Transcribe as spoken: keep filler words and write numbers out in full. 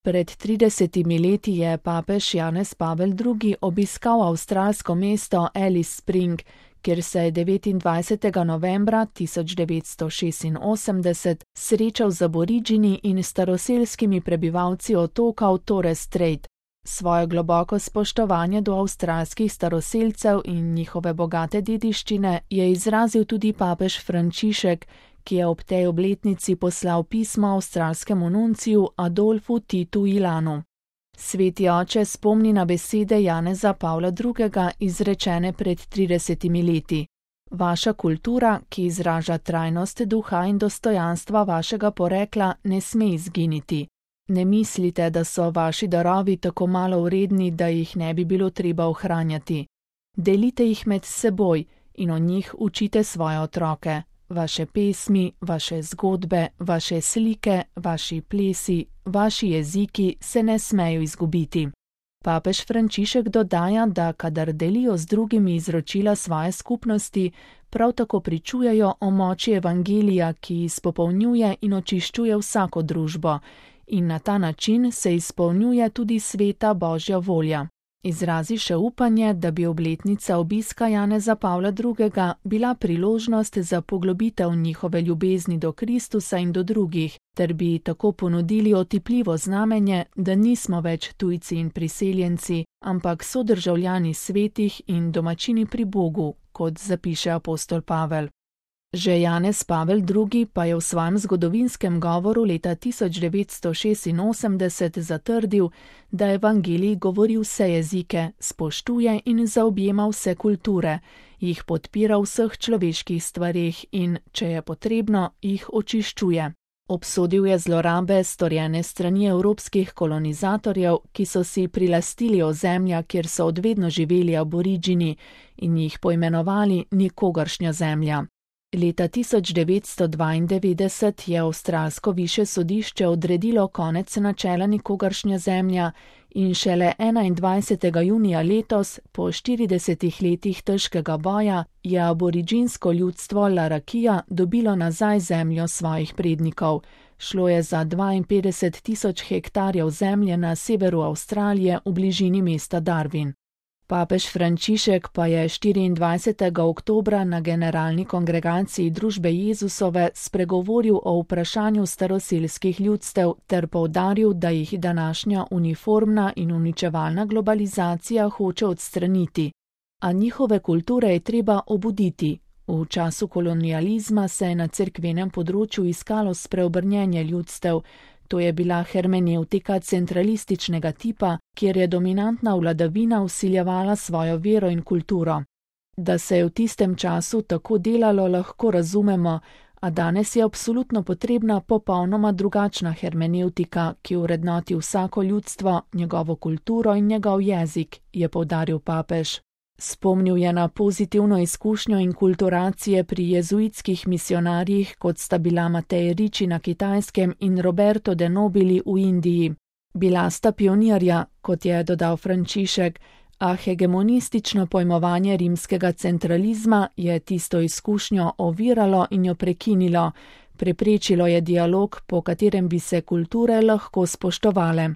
Pred tridesetimi leti je papež Janez Pavel drugi. obiskal avstralsko mesto Alice Spring, kjer se je devetindvajsetega novembra tisoč devetsto šestinosemdeset srečal z Aboridžini in staroselskimi prebivalci otokov Torres Strait. Svoje globoko spoštovanje do avstralskih staroselcev in njihove bogate dediščine je izrazil tudi papež Frančišek, ki je ob tej obletnici poslal pismo avstralskemu nunciju Adolfu Titu Ilanu. Sveti oče spomni na besede Janeza Pavla drugega. izrečene pred tridesetimi leti. Vaša kultura, ki izraža trajnost duha in dostojanstva vašega porekla, ne sme izginiti. Ne mislite, da so vaši darovi tako malo vredni, da jih ne bi bilo treba ohranjati. Delite jih med seboj in o njih učite svoje otroke. Vaše pesmi, vaše zgodbe, vaše slike, vaši plesi, vaši jeziki se ne smejo izgubiti. Papež Frančišek dodaja, da kadar delijo z drugimi izročila svoje skupnosti, prav tako pričujejo o moči evangelija, ki izpopolnjuje in očiščuje vsako družbo, in na ta način se izpolnjuje tudi sveta Božja volja. Izrazi še upanje, da bi obletnica obiska Janeza Pavla drugega. bila priložnost za poglobitev njihove ljubezni do Kristusa in do drugih, ter bi tako ponudili otipljivo znamenje, da nismo več tujci in priseljenci, ampak sodržavljani svetih in domačini pri Bogu, kot zapiše apostol Pavel. Že Janez Pavel drugi. pa je v svojem zgodovinskem govoru leta tisoč devetsto šestinosemdeset zatrdil, da evangelij govori vse jezike, spoštuje in zaobjema vse kulture, jih podpira v vseh človeških stvareh in, če je potrebno, jih očiščuje. Obsodil je zlorabe, storjene strani evropskih kolonizatorjev, ki so si prilastili ozemlja, kjer so odvedno živeli Aboridžini, in jih poimenovali nikogaršnja zemlja. Leta tisoč devetsto dvaindevetdeset je avstralsko višje sodišče odredilo konec načela nikogaršnja zemlja in šele enaindvajsetega junija letos, po štiridesetih letih težkega boja, je aboridžinsko ljudstvo Larakija dobilo nazaj zemljo svojih prednikov. Šlo je za dvainpetdeset tisoč hektarjev zemlje na severu Avstralije v bližini mesta Darwin. Papež Frančišek pa je štiriindvajsetega oktobra na generalni kongregaciji Družbe Jezusove spregovoril o vprašanju staroselskih ljudstev ter poudaril, da jih današnja uniformna in uničevalna globalizacija hoče odstraniti. A njihove kulture je treba obuditi. V času kolonializma se je na cerkvenem področju iskalo spreobrnjenje ljudstev. To je bila hermenevtika centralističnega tipa, kjer je dominantna vladavina vsiljevala svojo vero in kulturo. Da se je v tistem času tako delalo, lahko razumemo, a danes je absolutno potrebna popolnoma drugačna hermenevtika, ki vrednoti vsako ljudstvo, njegovo kulturo in njegov jezik, je poudaril papež. Spomnil je na pozitivno izkušnjo inkulturacije pri jezuitskih misionarjih, kot sta bila Matej Ricci na Kitajskem in Roberto de Nobili v Indiji. Bila sta pionirja, kot je dodal Frančišek, a hegemonistično pojmovanje rimskega centralizma je tisto izkušnjo oviralo in jo prekinilo, preprečilo je dialog, po katerem bi se kulture lahko spoštovale.